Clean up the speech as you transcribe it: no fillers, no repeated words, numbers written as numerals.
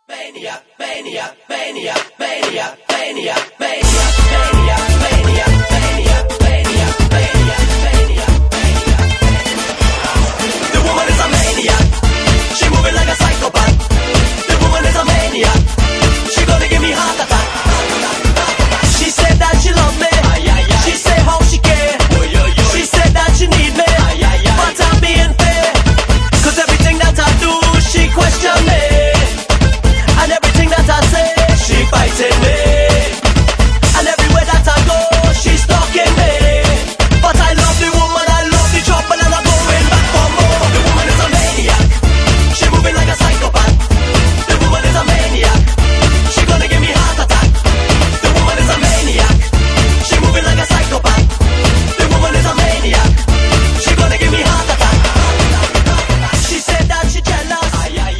Mania, mania, mania, mania, mania, mania, mania, mania, mania, mania, mania, mania, mania. The woman is a maniac. She moving like a psychopath.